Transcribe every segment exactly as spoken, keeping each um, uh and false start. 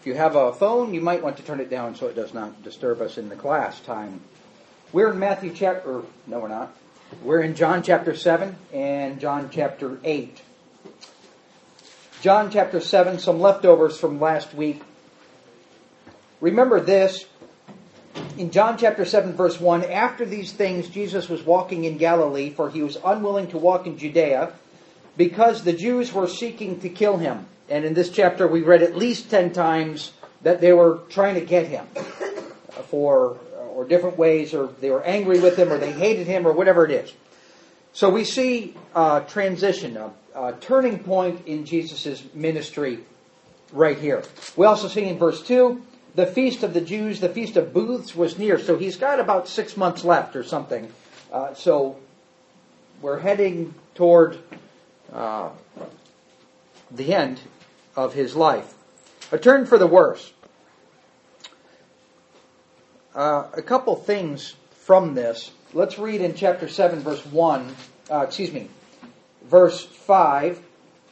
you have a phone, you might want to turn it down so it does not disturb us in the class time. We're in Matthew chapter, no we're not. We're in John chapter seven and John chapter eight. John chapter seven, some leftovers from last week. Remember this, in John chapter seven verse one, after these things Jesus was walking in Galilee, for he was unwilling to walk in Judea, because the Jews were seeking to kill him. And in this chapter we read at least ten times that they were trying to get him for or different ways, or they were angry with him, or they hated him, or whatever it is. So we see a transition, a, a turning point in Jesus' ministry right here. We also see in verse two, the feast of the Jews, the feast of booths was near. So he's got about six months left or something. Uh, so we're heading toward uh, the end of his life. A turn for the worse. Uh, a couple things from this. Let's read in chapter seven, verse one. Uh, excuse me, verse five.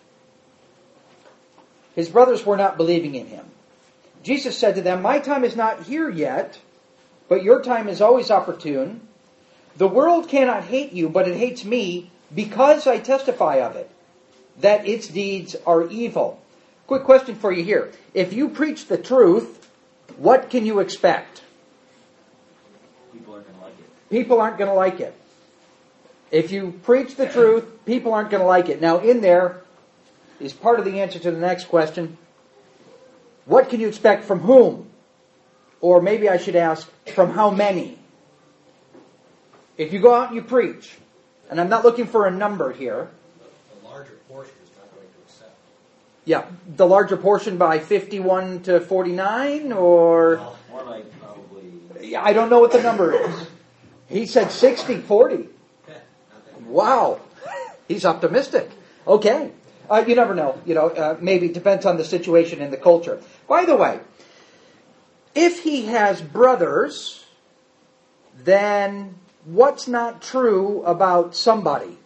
His brothers were not believing in him. Jesus said to them, "My time is not here yet, but your time is always opportune. The world cannot hate you, but it hates me because I testify of it, that its deeds are evil." Quick question for you here. If you preach the truth, what can you expect? People aren't going to like it. People aren't going to like it. If you preach the truth, people aren't going to like it. Now, in there is part of the answer to the next question. What can you expect from whom? Or maybe I should ask, from how many? If you go out and you preach, and I'm not looking for a number here. The larger portion is not going to accept. Yeah, the larger portion by fifty-one to forty-nine, or... More like probably... I don't know what the number is. He said sixty forty. Wow. He's optimistic. Okay. Uh, you never know. You know, uh, maybe it depends on the situation and the culture. By the way, if he has brothers, then what's not true about somebody?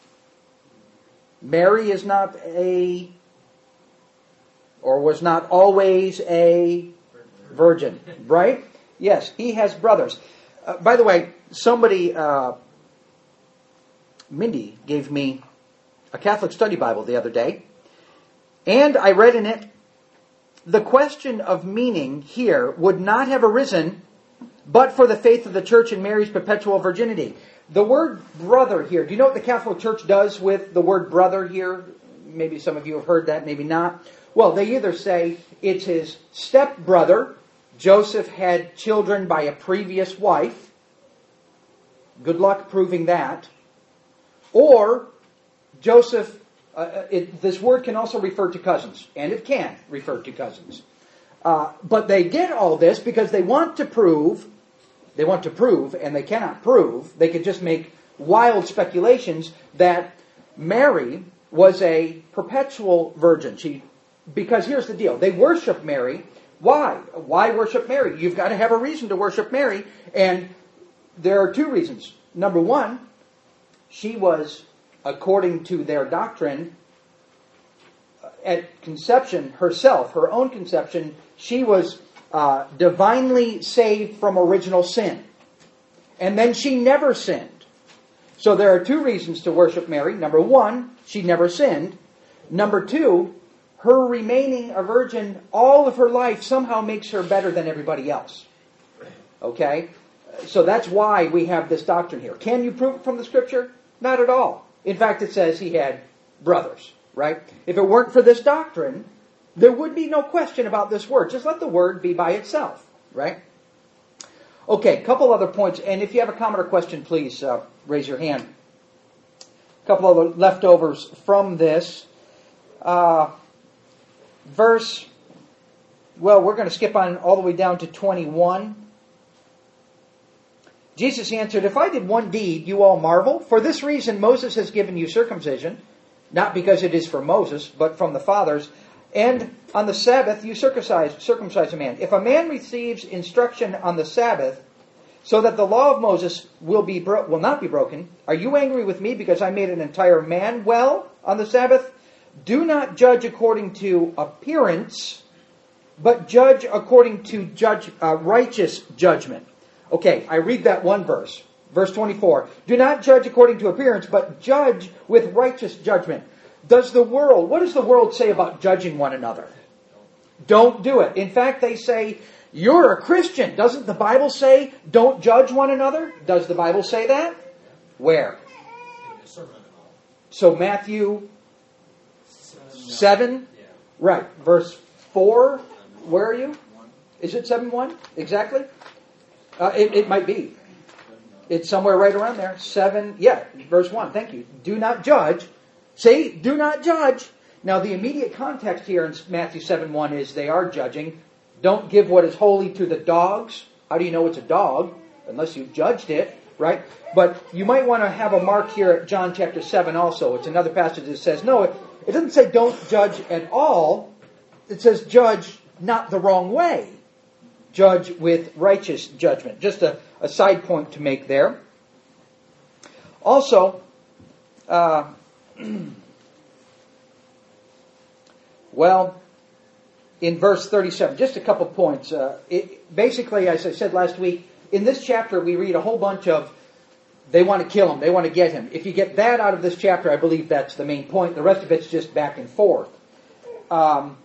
Mary is not a, or was not always a virgin, right? Yes, he has brothers. Uh, by the way, somebody, uh, Mindy gave me a Catholic study Bible the other day, and I read in it, the question of meaning here would not have arisen but for the faith of the church in Mary's perpetual virginity. The word brother here, do you know what the Catholic Church does with the word brother here? Maybe some of you have heard that, maybe not. Well, they either say it's his stepbrother. Joseph had children by a previous wife. Good luck proving that. Or Joseph, uh, it, this word can also refer to cousins, and it can refer to cousins. Uh, but they get all this because they want to prove, they want to prove, and they cannot prove, they could just make wild speculations that Mary was a perpetual virgin. She, because here's the deal, they worship Mary. Why? Why worship Mary? You've got to have a reason to worship Mary, and there are two reasons. Number one, she was, according to their doctrine, at conception herself, her own conception, she was uh, divinely saved from original sin. And then she never sinned. So there are two reasons to worship Mary. Number one, she never sinned. Number two, her remaining a virgin all of her life somehow makes her better than everybody else. Okay? So that's why we have this doctrine here. Can you prove it from the Scripture? Not at all. In fact, it says he had brothers, right? If it weren't for this doctrine, there would be no question about this word. Just let the word be by itself, right? Okay, a couple other points. And if you have a comment or question, please uh, raise your hand. A couple other leftovers from this. Uh, verse, well, we're going to skip on all the way down to twenty-one. Jesus answered, "If I did one deed, you all marvel. For this reason Moses has given you circumcision, not because it is from Moses, but from the fathers. And on the Sabbath you circumcise, circumcise a man. If a man receives instruction on the Sabbath, so that the law of Moses will be bro- will not be broken, are you angry with me because I made an entire man well on the Sabbath? Do not judge according to appearance, but judge according to judge uh, righteous judgment. Okay, I read that one verse. Verse twenty-four. Do not judge according to appearance, but judge with righteous judgment. Does the world, what does the world say about judging one another? Don't do it. In fact, they say, you're a Christian. Doesn't the Bible say, don't judge one another? Does the Bible say that? Where? So Matthew seven? Right. Verse four? Where are you? Is it seven one? Exactly? Uh, it, it might be. It's somewhere right around there. seven, yeah, verse one. Thank you. Do not judge. See? Do not judge. Now, the immediate context here in Matthew seven one is they are judging. Don't give what is holy to the dogs. How do you know it's a dog? Unless you've judged it, right? But you might want to have a mark here at John chapter seven also. It's another passage that says, no, it, it doesn't say don't judge at all. It says judge not the wrong way. Judge with righteous judgment. Just a, a side point to make there. Also, uh, well, in verse thirty-seven, just a couple points. Uh, it, basically, as I said last week, in this chapter we read a whole bunch of they want to kill him, they want to get him. If you get that out of this chapter, I believe that's the main point. The rest of it's just back and forth. Um,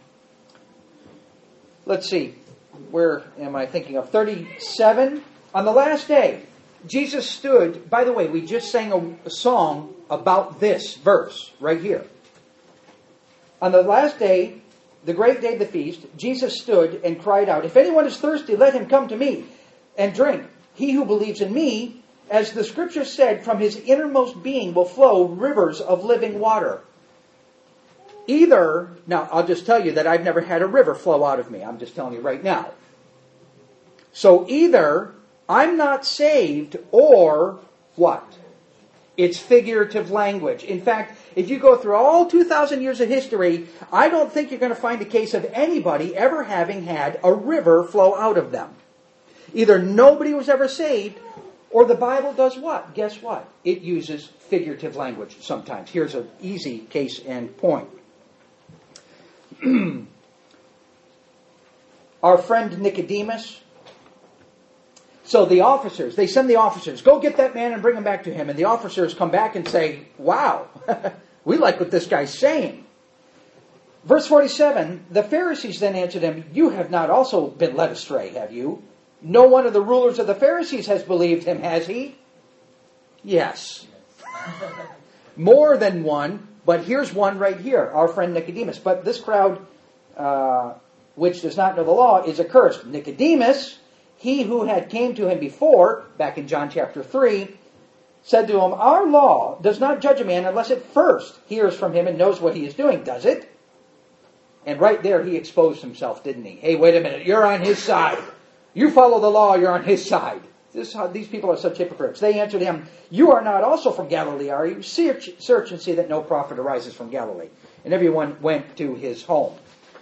let's see. Where am I thinking of? thirty-seven. On the last day, Jesus stood. By the way, we just sang a, a song about this verse right here. On the last day, the great day of the feast, Jesus stood and cried out, if anyone is thirsty, let him come to me and drink. He who believes in me, as the scripture said, from his innermost being will flow rivers of living water. Either, now I'll just tell you that I've never had a river flow out of me. I'm just telling you right now. So either I'm not saved or what? It's figurative language. In fact, if you go through all two thousand years of history, I don't think you're going to find a case of anybody ever having had a river flow out of them. Either nobody was ever saved, or the Bible does what? Guess what? It uses figurative language sometimes. Here's an easy case and point. Our friend Nicodemus. So the officers, they send the officers, go get that man and bring him back to him. And the officers come back and say, wow, we like what this guy's saying. Verse forty-seven, the Pharisees then answered him, you have not also been led astray, have you? No one of the rulers of the Pharisees has believed him, has he? Yes. More than one, but here's one right here, our friend Nicodemus. But this crowd, uh, which does not know the law, is accursed. Nicodemus, he who had came to him before, back in John chapter three, said to him, our law does not judge a man unless it first hears from him and knows what he is doing, does it? And right there he exposed himself, didn't he? Hey, wait a minute, you're on his side. You follow the law, you're on his side. This is how these people are such hypocrites. They answered him, you are not also from Galilee, are you? Search, search and see that no prophet arises from Galilee. And everyone went to his home.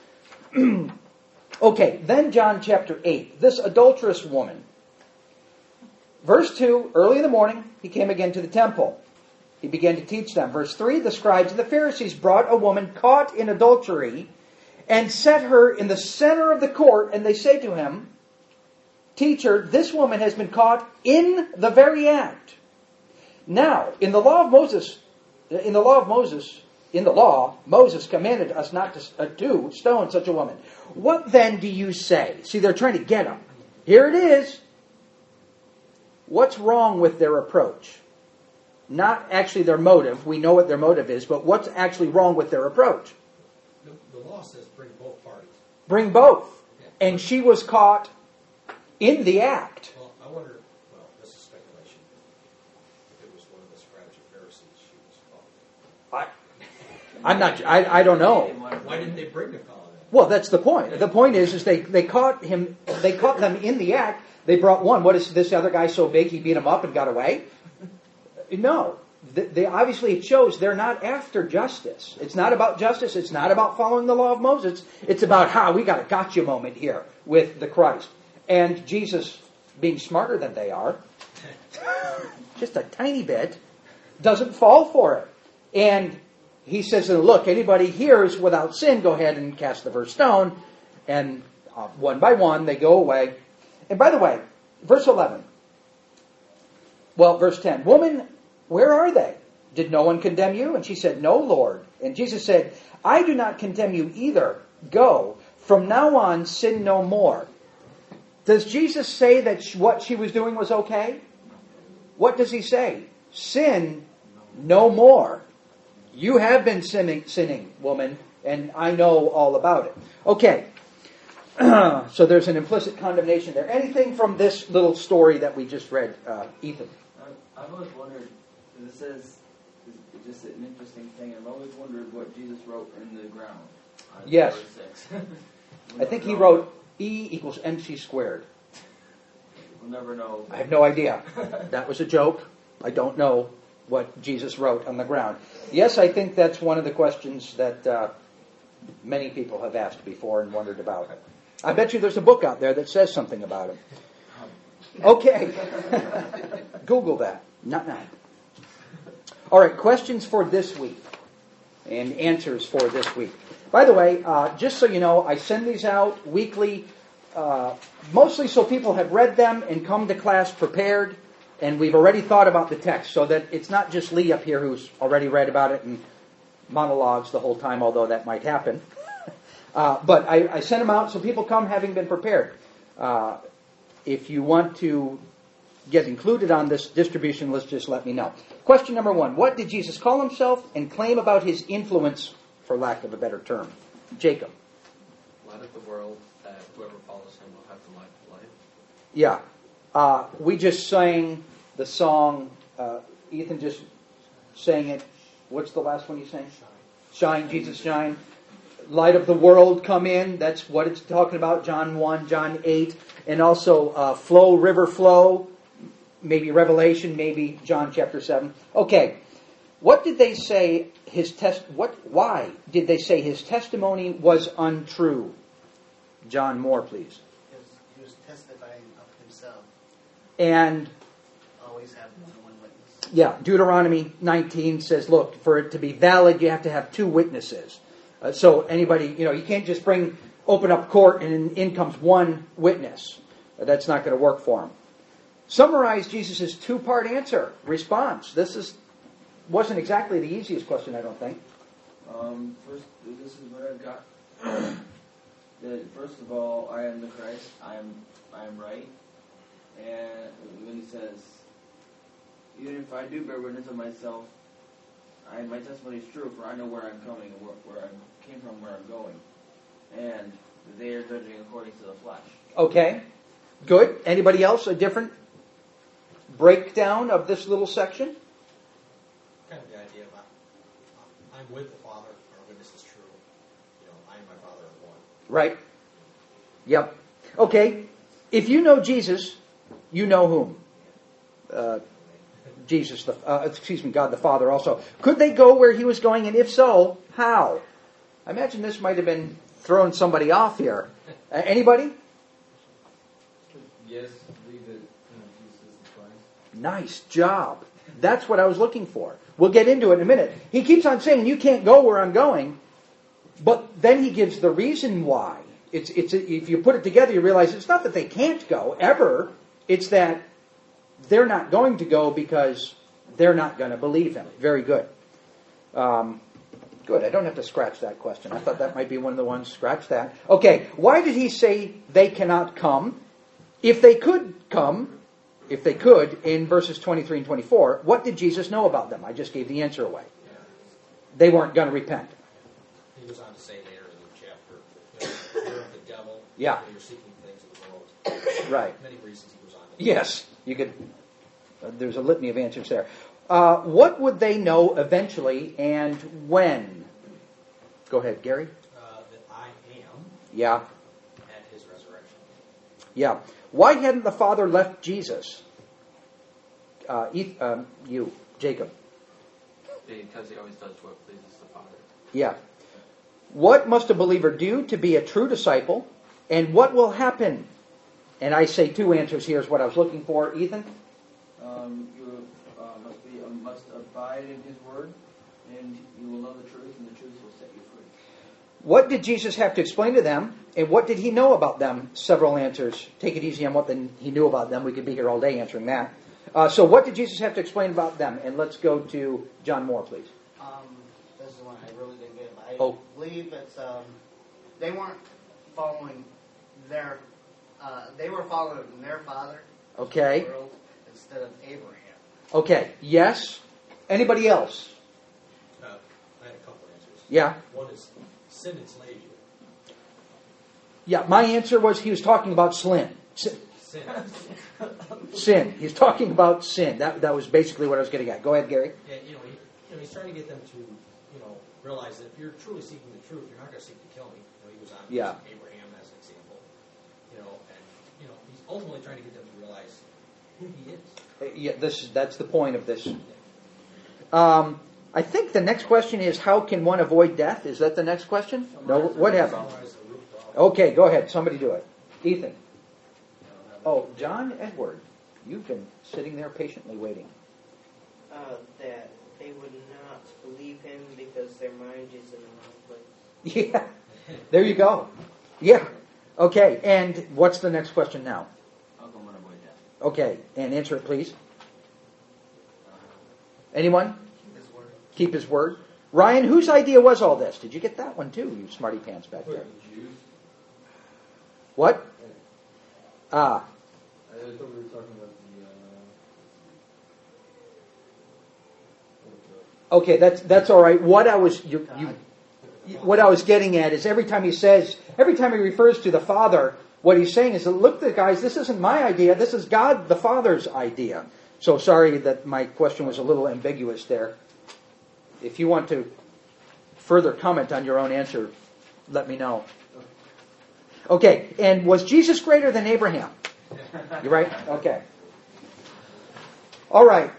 Okay, then John chapter eight. This adulterous woman. Verse two, early in the morning, he came again to the temple. He began to teach them. Verse three, the scribes and the Pharisees brought a woman caught in adultery and set her in the center of the court, and they say to him, Teacher, this woman has been caught in the very act. Now, in the law of Moses, in the law of Moses, in the law, Moses commanded us not to, uh, to stone such a woman. What then do you say? See, they're trying to get him. Here it is. What's wrong with their approach? Not actually their motive. We know what their motive is, but what's actually wrong with their approach? The, the law says bring both parties. Bring both. Yeah. And she was caught in the act. Well, I wonder, well, this is speculation. If it was one of the scribes or Pharisees, she was caught. I, I'm not, I, I don't know. Why didn't they bring the call then? Well, that's the point. The point is, is they, they caught him, they caught them in the act. They brought one. What is this other guy so big he beat him up and got away? No. They, they obviously it shows they're not after justice. It's not about justice. It's not about following the law of Moses. It's about how we got a gotcha moment here with the Christ. And Jesus, being smarter than they are, just a tiny bit, doesn't fall for it. And he says, look, anybody here is without sin, go ahead and cast the first stone. And Uh, one by one, they go away. And by the way, verse eleven. Well, verse ten. Woman, where are they? Did no one condemn you? And she said, no, Lord. And Jesus said, I do not condemn you either. Go. From now on, sin no more. Does Jesus say that what she was doing was okay? What does he say? Sin no more. You have been sinning, sinning, woman, and I know all about it. Okay. So there's an implicit condemnation there. Anything from this little story that we just read, uh, Ethan? I- I've always wondered, because it says, it's just an interesting thing, I've always wondered what Jesus wrote in the ground. on Yes. verse six. I think he We'll never know. wrote E equals mc squared. We'll never know. I have no idea. That was a joke. I don't know what Jesus wrote on the ground. Yes, I think that's one of the questions that uh, many people have asked before and wondered about. I bet you there's a book out there that says something about it. Okay. Google that. Not now. All right, questions for this week and answers for this week. By the way, uh, just so you know, I send these out weekly, uh, mostly so people have read them and come to class prepared, and we've already thought about the text, so that it's not just Lee up here who's already read about it and monologues the whole time, although that might happen. Uh, but I, I send them out so people come having been prepared. Uh, if you want to get included on this distribution list, just let me know. Question number one. What did Jesus call himself and claim about his influence, for lack of a better term? Jacob. Light of the world, that whoever follows him will have the light of life. Yeah. Uh, we just sang the song. Uh, Ethan just sang it. What's the last one you sang? Shine. Shine, Jesus, shine. Light of the world, come in. That's what it's talking about. John one, John eight. And also uh, flow, river flow. Maybe Revelation, maybe John chapter seven. Okay. What did they say his test what why did they say his testimony was untrue? John Moore, please. Because he was testifying of himself. And Always have more than one witness. yeah, Deuteronomy nineteen says, look, for it to be valid, you have to have two witnesses. Uh, so anybody, you know, you can't just bring, open up court and in comes one witness. Uh, that's not going to work for him. Summarize Jesus' two-part answer, response. This is wasn't exactly the easiest question, I don't think. Um, first, this is what I've got. That first of all, I am the Christ. I am, I am right. And when he says, even if I do bear witness of myself, I, my testimony is true, for I know where I'm coming and where, where I came from, where I'm going, and they are judging according to the flesh. Okay, good. Anybody else a different breakdown of this little section? Kind of the idea of uh, I'm with the Father, our witness is true. You know, I and my Father are one. Right. Yep. Okay. If you know Jesus, you know whom? Uh, Jesus, the, uh, excuse me, God the Father also. Could they go where he was going, and if so, how? I imagine this might have been throwing somebody off here. Uh, anybody? Yes, believe that Jesus is the Christ. Nice job. That's what I was looking for. We'll get into it in a minute. He keeps on saying, you can't go where I'm going, but then he gives the reason why. It's, it's, if you put it together, you realize it's not that they can't go, ever. It's that they're not going to go because they're not going to believe him. Very good. Um, good. I don't have to scratch that question. I thought that might be one of the ones. Scratch that. Okay. Why did he say they cannot come? If they could come, if they could, in verses twenty-three and twenty-four, what did Jesus know about them? I just gave the answer away. They weren't going to repent. He goes on to say later in the chapter, that you're of the devil, Yeah. that you're seeking things of the world. Right. Many reasons he goes on to Yes, you could. Uh, there's a litany of answers there. Uh, what would they know eventually, and when? Go ahead, Gary. Uh, that I am Yeah, at his resurrection. yeah. Why hadn't the Father left Jesus? Uh, Eth- um, you, Jacob. Because he always does what pleases the Father. Yeah. What must a believer do to be a true disciple, and what will happen? And I say two answers here is what I was looking for. Ethan? Um, you uh, must be uh, must abide in his word, and you will know the truth, and the truth will set you free. What did Jesus have to explain to them? And what did he know about them? Several answers. Take it easy on what the, he knew about them. We could be here all day answering that. Uh, so what did Jesus have to explain about them? And let's go to John Moore, please. Um, this is one I really didn't get. I Oh. believe it's um, they weren't following their uh, they were following their father. Okay. The world, instead of Abraham. Okay. Yes. Anybody else? Uh, I had a couple answers. Yeah. One is sin enslaved you. Yeah. My answer was he was talking about sin. Sin. Sin. Sin. He's talking about sin. That that was basically what I was getting at. Go ahead, Gary. Yeah, you know, he, you know, he's trying to get them to, you know, realize that if you're truly seeking the truth, you're not going to seek to kill me. You know, he was on Yeah. Abraham as an example. You know, and you know, he's ultimately trying to get them to realize who he is. Uh, Yeah. This that's the point of this. Um, I think the next question is how can one avoid death? Is that the next question? No. What happened? Summarize the root problem. Okay. Go ahead. Somebody do it. Ethan. Oh, John Edward. You've been sitting there patiently waiting. Uh, that they would not believe him because their mind is in the wrong place. Yeah. There you go. Yeah. Okay. And what's the next question now? How come one avoid death? Okay. And answer it, please. Anyone? Keep his word. Keep his word. Ryan, whose idea was all this? Did you get that one too, you smarty pants back there? Jews? What? Ah. I thought we were talking about the, uh... Okay, that's that's all right. What I was you, you what I was getting at is every time he says, every time he refers to the Father, what he's saying is, look, guys, this isn't my idea. This is God the Father's idea. So sorry that my question was a little ambiguous there. If you want to further comment on your own answer, let me know. Okay, and was Jesus greater than Abraham? You right? Okay. All right.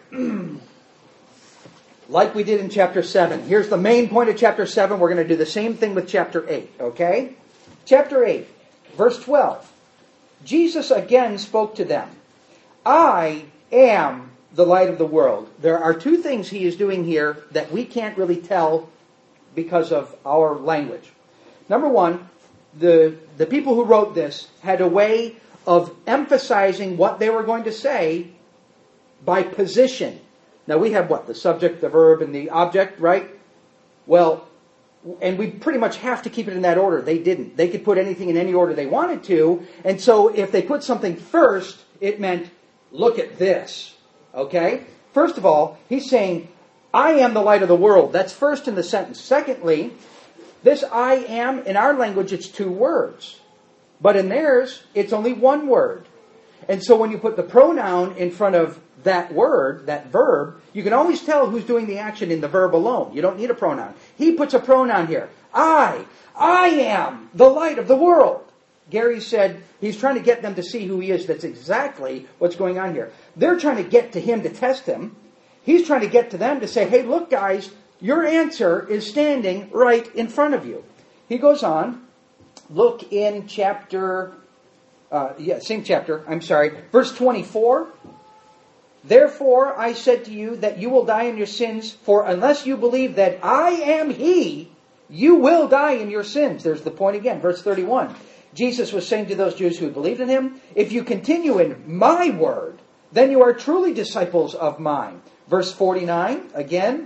Like we did in chapter seven. Here's the main point of chapter seven. We're going to do the same thing with chapter eight. Okay? Chapter eight, verse twelve. Jesus again spoke to them. I am the light of the world. There are two things he is doing here that we can't really tell because of our language. Number one, the, the people who wrote this had a way of emphasizing what they were going to say by position. Now we have what? The subject, the verb, and the object, right? Well, and we pretty much have to keep it in that order. They didn't. They could put anything in any order they wanted to. And so if they put something first, it meant, look at this. Okay? First of all, he's saying, I am the light of the world. That's first in the sentence. Secondly, this I am, in our language, it's two words. But in theirs, it's only one word. And so when you put the pronoun in front of that word, that verb, you can always tell who's doing the action in the verb alone. You don't need a pronoun. He puts a pronoun here. I. I am the light of the world. Gary said he's trying to get them to see who he is. That's exactly what's going on here. They're trying to get to him to test him. He's trying to get to them to say, hey, look, guys, your answer is standing right in front of you. He goes on. Look in chapter, uh, yeah, same chapter, I'm sorry, verse twenty-four. Therefore I said to you that you will die in your sins, for unless you believe that I am He, you will die in your sins. There's the point again, verse thirty-one. Jesus was saying to those Jews who believed in Him, if you continue in my word, then you are truly disciples of mine. Verse forty-nine, again.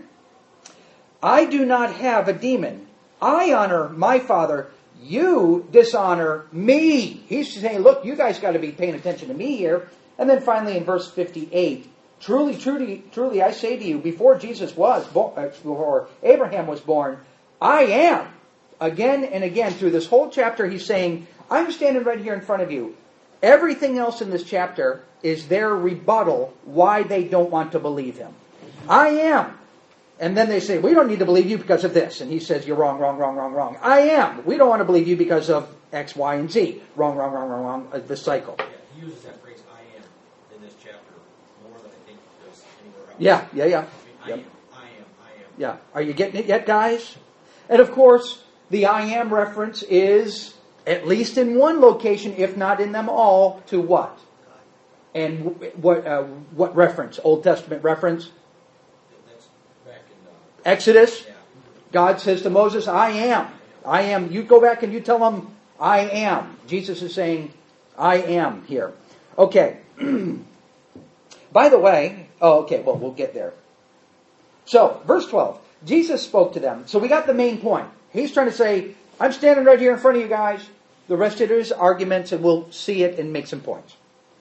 I do not have a demon. I honor my Father. You dishonor me. He's saying, look, you guys got to be paying attention to me here. And then finally in verse fifty-eight, truly, truly, truly, I say to you, before Jesus was born, before Abraham was born, I am. Again and again through this whole chapter, he's saying, I'm standing right here in front of you. Everything else in this chapter is their rebuttal why they don't want to believe him. I am. And then they say, we don't need to believe you because of this. And he says, you're wrong, wrong, wrong, wrong, wrong. I am. We don't want to believe you because of X, Y, and Z. Wrong, wrong, wrong, wrong, wrong. Uh, the cycle. Yeah, he uses that phrase, I am, in this chapter more than I think he does anywhere else. Yeah, yeah, yeah. I, mean, I Yep. am, I am, I am. Yeah. Are you getting it yet, guys? And of course, the I am reference is, at least in one location, if not in them all, to what? And what uh, what reference? Old Testament reference? That's back in, uh, Exodus. yeah. God says to Moses, I am. I am. You go back and you tell them, I am. Jesus is saying, I am here. Okay. By the way, oh, okay, well, we'll get there. So, verse twelve. Jesus spoke to them. So we got the main point. He's trying to say, I'm standing right here in front of you guys. The rest of it is arguments, and we'll see it and make some points.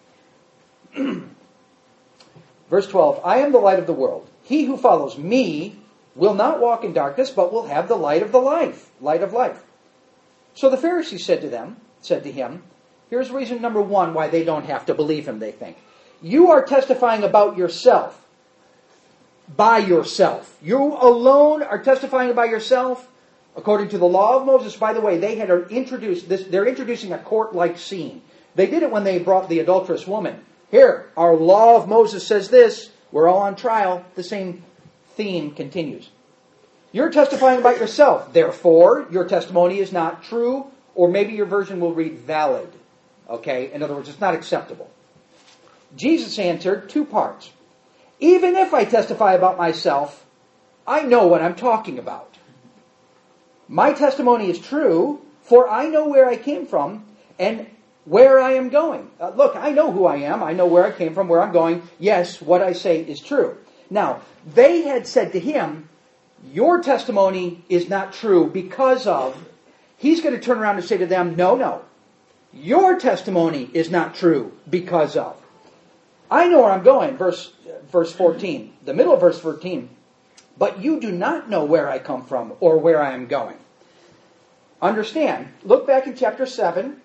Verse twelve, I am the light of the world. He who follows me will not walk in darkness, but will have the light of the life, light of life. So the Pharisees said to them, said to him, here's reason number one why they don't have to believe him, they think. You are testifying about yourself. By yourself. You alone are testifying about yourself. According to the law of Moses, by the way, they had introduced this, they're introducing a court-like scene. They did it when they brought the adulterous woman. Here, our law of Moses says this. We're all on trial. The same theme continues. You're testifying about yourself. Therefore, your testimony is not true, or maybe your version will read valid. Okay? In other words, it's not acceptable. Jesus answered two parts. Even if I testify about myself, I know what I'm talking about. My testimony is true, for I know where I came from and where I am going. Uh, look, I know who I am. I know where I came from, where I'm going. Yes, what I say is true. Now, they had said to him, your testimony is not true because of... He's going to turn around and say to them, no, no. Your testimony is not true because of... I know where I'm going, verse verse fourteen, the middle of verse fourteen. But you do not know where I come from or where I am going. Understand, look back in chapter seven.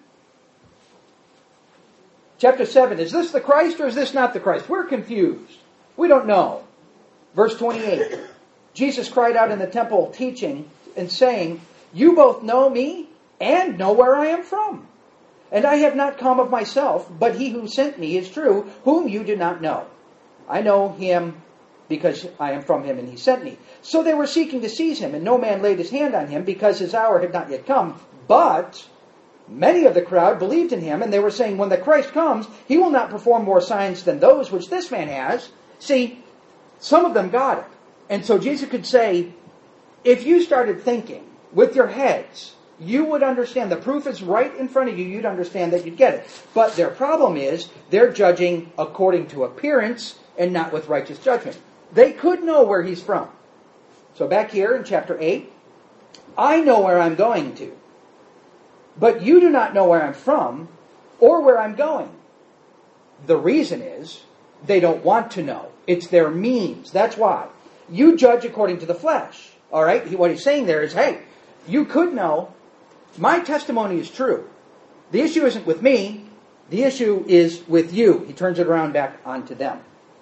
Chapter seven, is this the Christ or is this not the Christ? We're confused. We don't know. Verse twenty-eight, Jesus cried out in the temple teaching and saying, you both know me and know where I am from. And I have not come of myself, but he who sent me is true, whom you do not know. I know him because I am from him and he sent me. So they were seeking to seize him, and no man laid his hand on him because his hour had not yet come. But many of the crowd believed in him, and they were saying, when the Christ comes, he will not perform more signs than those which this man has. See, some of them got it. And so Jesus could say, if you started thinking with your heads, you would understand. The proof is right in front of you. You'd understand that you'd get it. But their problem is they're judging according to appearance and not with righteous judgment. They could know where he's from. So back here in chapter eight, I know where I'm going to. But you do not know where I'm from or where I'm going. The reason is they don't want to know. It's their means. That's why. You judge according to the flesh. All right? What he's saying there is, hey, you could know. My testimony is true. The issue isn't with me. The issue is with you. He turns it around back onto them.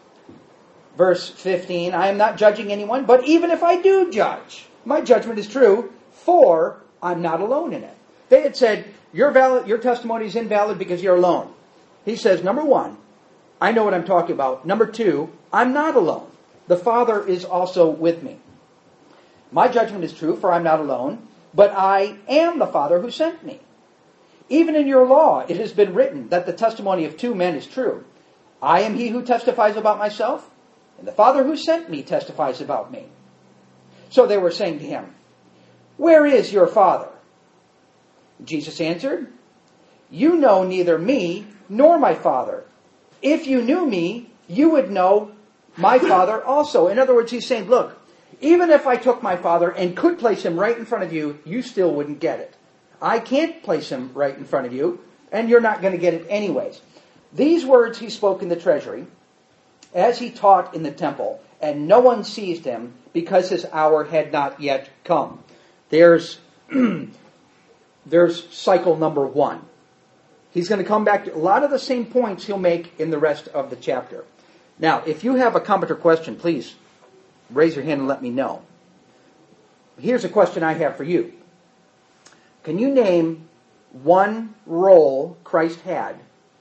Verse fifteen, I am not judging anyone, but even if I do judge, my judgment is true, for I'm not alone in it. They had said, your, valid, your testimony is invalid because you're alone. He says, number one, I know what I'm talking about. Number two, I'm not alone. The Father is also with me. My judgment is true, for I'm not alone, but I am the Father who sent me. Even in your law, it has been written that the testimony of two men is true. I am he who testifies about myself, and the Father who sent me testifies about me. So they were saying to him, where is your Father? Jesus answered, you know neither me nor my Father. If you knew me, you would know my Father also. In other words, he's saying, look, even if I took my Father and could place him right in front of you, you still wouldn't get it. I can't place him right in front of you, and you're not going to get it anyways. These words he spoke in the treasury, as he taught in the temple, and no one seized him because his hour had not yet come. There's, there's cycle number one. He's going to come back to a lot of the same points he'll make in the rest of the chapter. Now, if you have a comment or question, please raise your hand and let me know. Here's a question I have for you. Can you name one role Christ had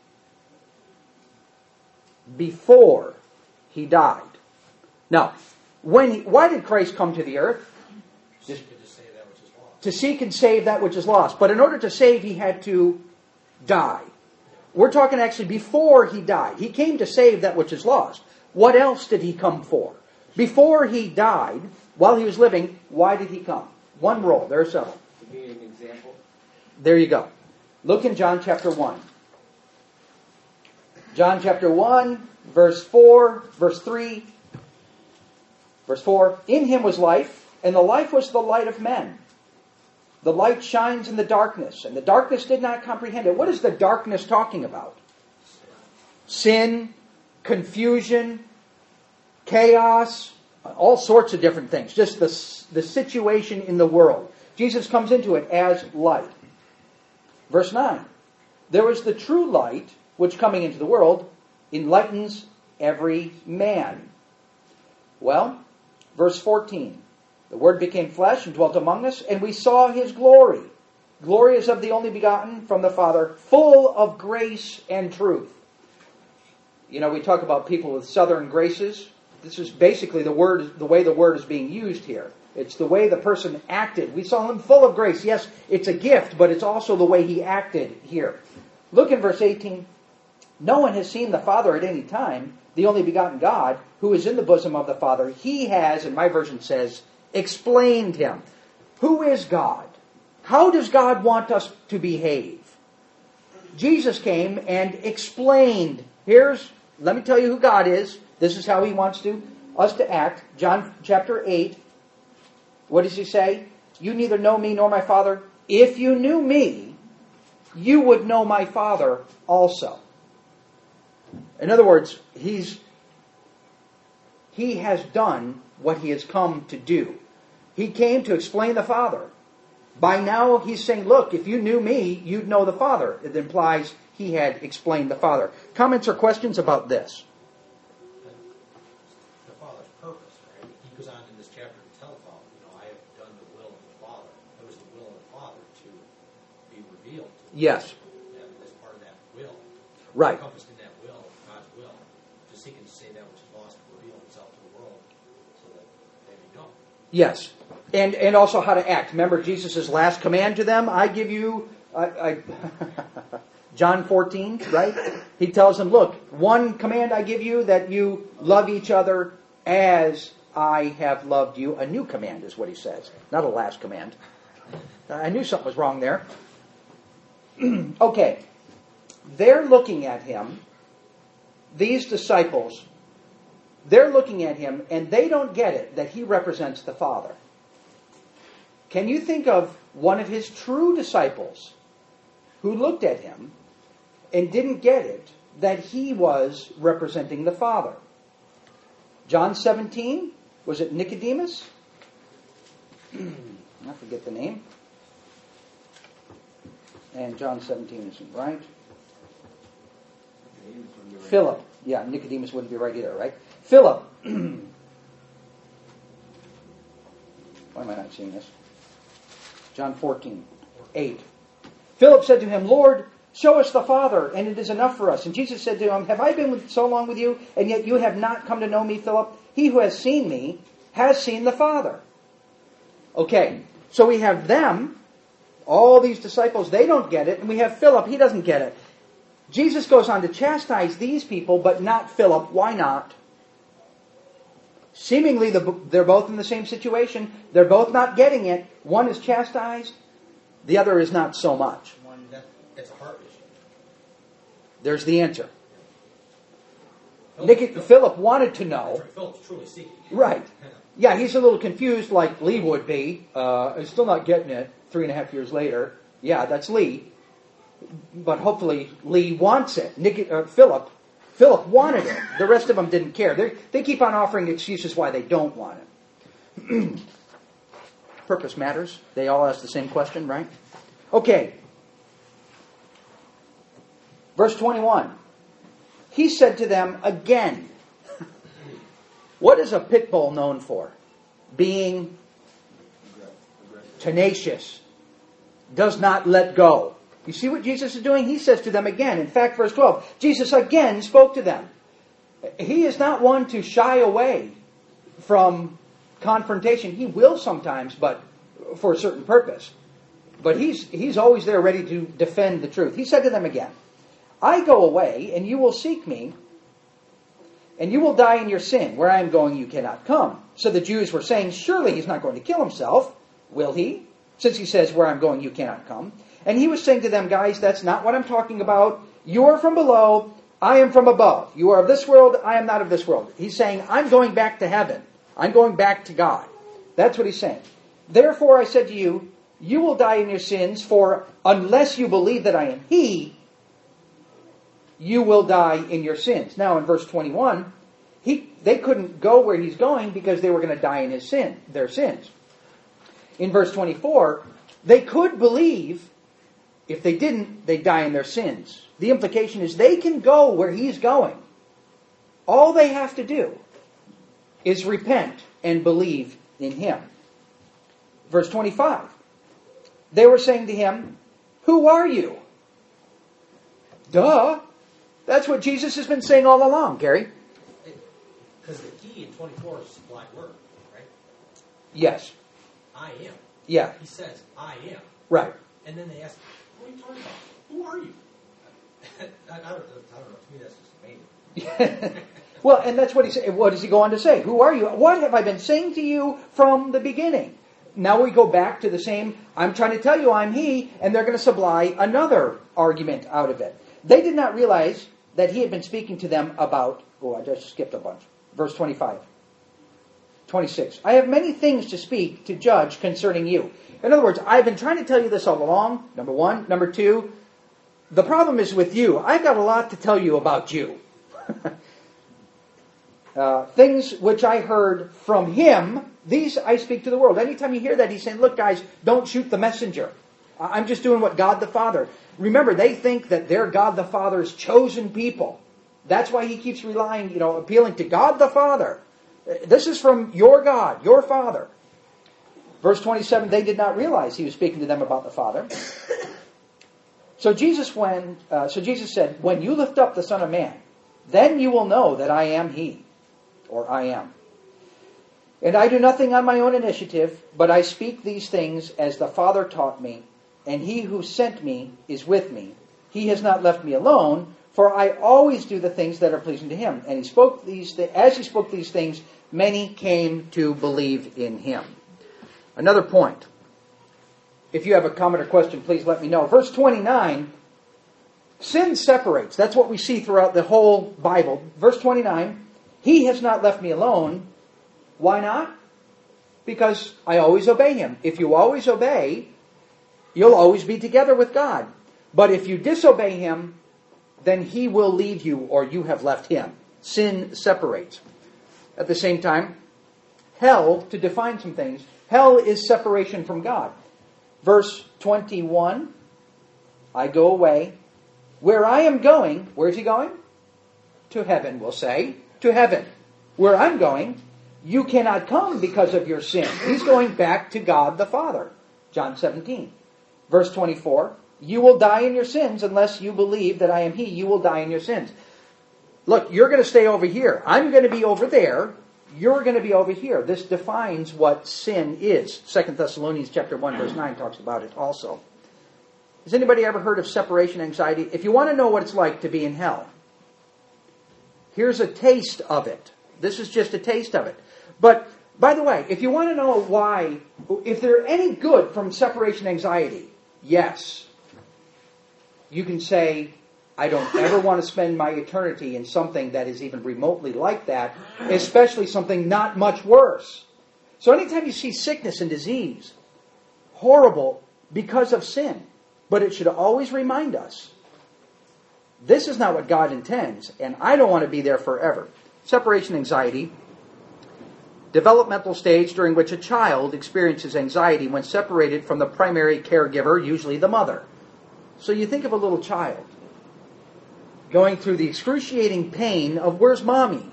before he died? Now, when he, why did Christ come to the earth? Just to save that which is lost. To seek and save that which is lost. But in order to save, he had to die. We're talking actually before he died. He came to save that which is lost. What else did he come for? Before he died, while he was living, why did he come? One role. There are several. Give me an example. There you go. Look in John chapter one. John chapter one, verse four, verse three, verse four. In him was life, and the life was the light of men. The light shines in the darkness, and the darkness did not comprehend it. What is the darkness talking about? Sin, confusion, chaos, all sorts of different things. Just the, the situation in the world. Jesus comes into it as light. Verse nine. There was the true light, which coming into the world enlightens every man. Well, verse fourteen. The Word became flesh and dwelt among us, and we saw His glory. Glory is of the only begotten from the Father, full of grace and truth. You know, we talk about people with southern graces. This is basically the word, the way the word is being used here. It's the way the person acted. We saw him full of grace. Yes, it's a gift, but it's also the way he acted here. Look in verse eighteen. No one has seen the Father at any time, the only begotten God, who is in the bosom of the Father. He has, and my version says, explained Him. Who is God? How does God want us to behave? Jesus came and explained. Here's, let me tell you who God is. This is how He wants to us to act. John chapter eight. What does He say? You neither know me nor my Father. If you knew me, you would know my Father also. In other words, He's He has done what He has come to do. He came to explain the Father. By now, He's saying, look, if you knew me, you'd know the Father. It implies He had explained the Father. Comments or questions about this? The Father's purpose, right? He goes on in this chapter to tell about, you know, I have done the will of the Father. It was the will of the Father to be revealed. To Yes. That, as part of that will. Right. Encompassed in that will, God's will. Just He can say that which is lost to reveal Himself to the world so that they may know. Yes. And and also how to act. Remember Jesus' last command to them? I give you... I, I John fourteen, right? He tells them, look, one command I give you, that you love each other as I have loved you. A new command is what He says, not a last command. I knew something was wrong there. Okay. They're looking at Him, these disciples, they're looking at Him, and they don't get it that He represents the Father. Can you think of one of His true disciples who looked at Him and didn't get it that He was representing the Father? John seventeen, was it Nicodemus? I forget the name. And John seventeen isn't right. Philip. Yeah, Nicodemus wouldn't be right either, right? Philip. Why am I not seeing this? John fourteen, eight. Philip said to Him, Lord, show us the Father, and it is enough for us. And Jesus said to him, have I been with so long with you, and yet you have not come to know me, Philip? He who has seen me has seen the Father. Okay, so we have them, all these disciples, they don't get it, and we have Philip, he doesn't get it. Jesus goes on to chastise these people, but not Philip. Why not? Seemingly, the, they're both in the same situation. They're both not getting it. One is chastised. The other is not so much. One, that, that's a heart issue. There's the answer. Philip, Nick, Philip, Philip wanted to know. That's right, Philip's truly seeking. Right. Yeah, he's a little confused like Lee would be. Uh, I'm still not getting it three and a half years later. Yeah, that's Lee. But hopefully Lee wants it. Nick, uh, Philip Philip wanted it. The rest of them didn't care. They they keep on offering excuses why they don't want it. Purpose matters. They all ask the same question, right? Okay. Verse twenty-one. He said to them again. What is a pit bull known for? Being tenacious. Does not let go. You see what Jesus is doing? He says to them again. In fact, verse twelve, Jesus again spoke to them. He is not one to shy away from confrontation. He will sometimes, but for a certain purpose. But he's he's always there ready to defend the truth. He said to them again, I go away, and you will seek me, and you will die in your sin. Where I am going, you cannot come. So the Jews were saying, surely he's not going to kill himself, will he? since he says, where I'm going, you cannot come. And he was saying to them, guys, that's not what I'm talking about. You are from below, I am from above. You are of this world, I am not of this world. He's saying, I'm going back to heaven. I'm going back to God. That's what he's saying. Therefore I said to you, you will die in your sins, for unless you believe that I am He, you will die in your sins. Now in verse twenty-one, he, they couldn't go where he's going because they were going to die in his sin, their sins. In verse twenty-four, they could believe. If they didn't, they'd die in their sins. The implication is they can go where he's going. All they have to do is repent and believe in him. Verse twenty-five. They were saying to him, who are you? Duh. That's what Jesus has been saying all along, Gary. Because the key in twenty-four is supply word, right? Yes. I am. Yeah. He says, I am. Right. And then they ask, what are you talking about? Who are you? I, I, don't, I don't know. To me, that's just amazing. Well, and that's what he said. What does he go on to say? Who are you? What have I been saying to you from the beginning? Now we go back to the same, I'm trying to tell you I'm he, and they're going to supply another argument out of it. They did not realize that he had been speaking to them about, oh, I just skipped a bunch. Verse twenty-five. twenty-six. I have many things to speak, to judge concerning you. In other words, I've been trying to tell you this all along, number one. Number two, the problem is with you. I've got a lot to tell you about you. uh, things which I heard from him, these I speak to the world. Anytime you hear that, he's saying, look guys, don't shoot the messenger. I'm just doing what God the Father. Remember, they think that they're God the Father's chosen people. That's why he keeps relying, you know, appealing to God the Father. This is from your God, your Father. Verse twenty-seven, they did not realize he was speaking to them about the Father. So Jesus, when, uh, so Jesus said, when you lift up the Son of Man, then you will know that I am he, or I am. And I do nothing on my own initiative, but I speak these things as the Father taught me, and he who sent me is with me. He has not left me alone, for I always do the things that are pleasing to him. And he spoke these th- as he spoke these things, many came to believe in him. Another point. If you have a comment or question, please let me know. Verse twenty-nine, sin separates. That's what we see throughout the whole Bible. Verse twenty-nine, he has not left me alone. Why not? Because I always obey him. If you always obey, you'll always be together with God. But if you disobey him, then he will leave you, or you have left him. Sin separates. At the same time, hell, to define some things, hell is separation from God. Verse twenty-one, I go away. Where I am going, where's he going? To heaven, we'll say. To heaven. Where I'm going, you cannot come because of your sin. He's going back to God the Father. John seventeen. Verse twenty-four, you will die in your sins unless you believe that I am he. You will die in your sins. Look, you're going to stay over here. I'm going to be over there. You're going to be over here. This defines what sin is. Second Thessalonians chapter one, verse nine talks about it also. Has anybody ever heard of separation anxiety? If you want to know what it's like to be in hell, here's a taste of it. This is just a taste of it. But, by the way, if you want to know why, if there's any good from separation anxiety, yes. You can say, I don't ever want to spend my eternity in something that is even remotely like that, especially something not much worse. So anytime you see sickness and disease, horrible because of sin, but it should always remind us, this is not what God intends, and I don't want to be there forever. Separation anxiety, developmental stage during which a child experiences anxiety when separated from the primary caregiver, usually the mother. So you think of a little child going through the excruciating pain of where's mommy?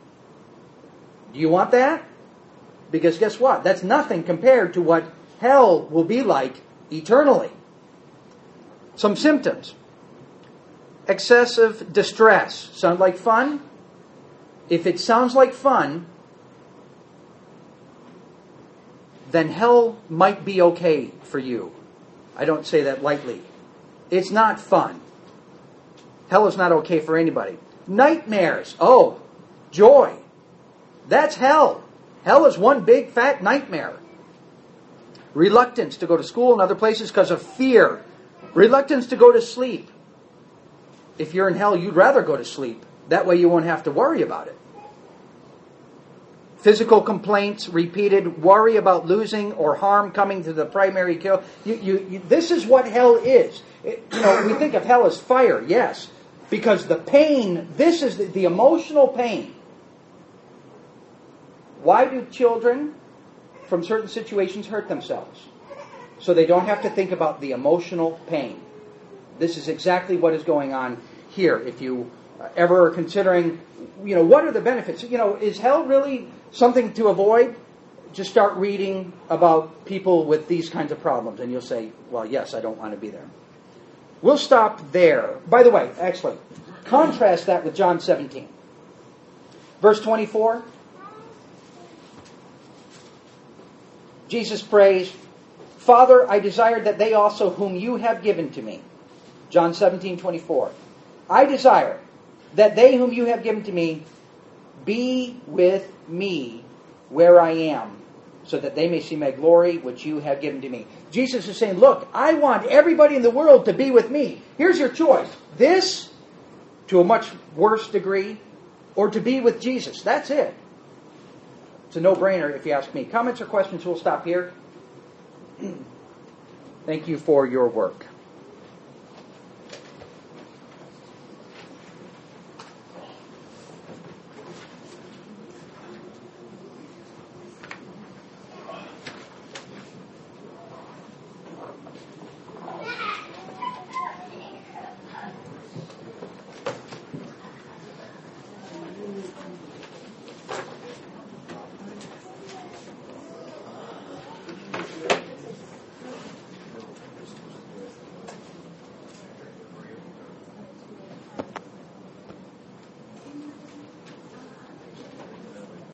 Do you want that? Because guess what? That's nothing compared to what hell will be like eternally. Some symptoms. Excessive distress. Sound like fun? If it sounds like fun, then hell might be okay for you. I don't say that lightly. It's not fun. Hell is not okay for anybody. Nightmares. Oh, joy. That's hell. Hell is one big fat nightmare. Reluctance to go to school and other places because of fear. Reluctance to go to sleep. If you're in hell, you'd rather go to sleep. That way you won't have to worry about it. Physical complaints, repeated worry about losing or harm coming to the primary kill. You, you, you, this is what hell is. It, you know, we think of hell as fire, yes, because the pain. This is the, the emotional pain. Why do children from certain situations hurt themselves? So they don't have to think about the emotional pain. This is exactly what is going on here. If you ever are considering, you know, what are the benefits? You know, is hell really something to avoid? Just start reading about people with these kinds of problems, and you'll say, well, yes, I don't want to be there. We'll stop there. By the way, actually, contrast that with John seventeen. Verse twenty-four. Jesus prays, Father, I desire that they also whom you have given to me. John seventeen twenty-four. I desire that they whom you have given to me be with me where I am, so that they may see my glory which you have given to me. Jesus is saying, look, I want everybody in the world to be with me. Here's your choice. This, to a much worse degree, or to be with Jesus. That's it. It's a no-brainer if you ask me. Comments or questions? We'll stop here. Thank you for your work.